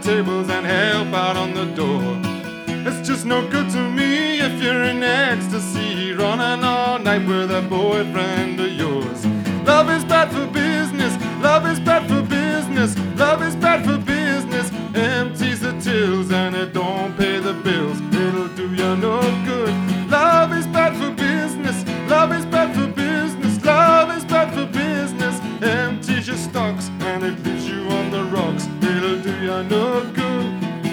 tables and help out on the door. It's just no good to me if you're in ecstasy, running all night with a boyfriend of yours. Love is bad for business, love is bad for business, love is bad for business. Empties the tills and it don't pay the bills. It'll do you no good. Love is bad for business, love is bad for business, love is bad for business. Empties your stocks and it leaves you on the rocks. It'll do you no good.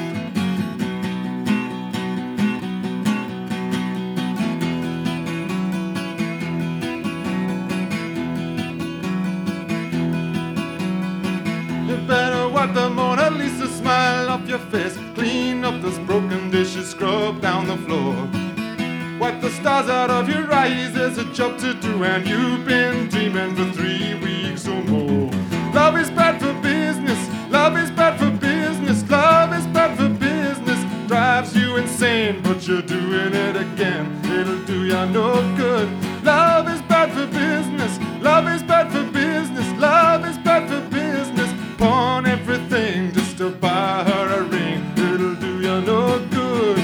You better wipe the Mona Lisa smile off your face, clean up those broken dishes, scrub down the floor. Wipe the stars out of your eyes, there's a job to do, and you've been dreaming for 3 weeks or more. Love is bad for business, love is bad for business, love is bad for business. Drives you insane, but you're doing it again. It'll do you no good. Love is bad for business, love is bad for business, love is bad for business. Pawn everything just to buy her a ring. It'll do you no good.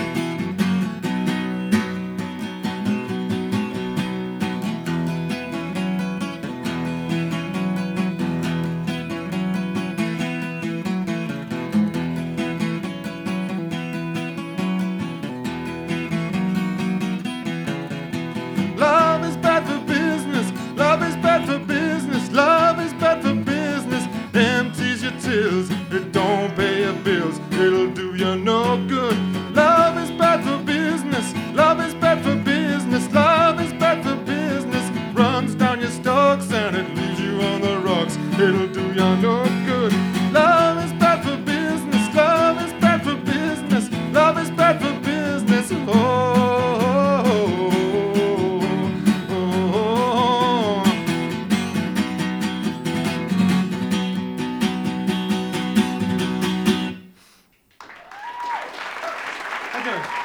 Love is bad for business, love is bad for business, love is bad for business. Empties your tills, it don't pay your bills. It'll do you no good. Love is bad for business, love is bad for business, love is bad for business. Runs down your stocks and it leaves you on the rocks. It'll do you no good. Love is bad for business, love is bad for business, love is bad for business. Oh. Okay.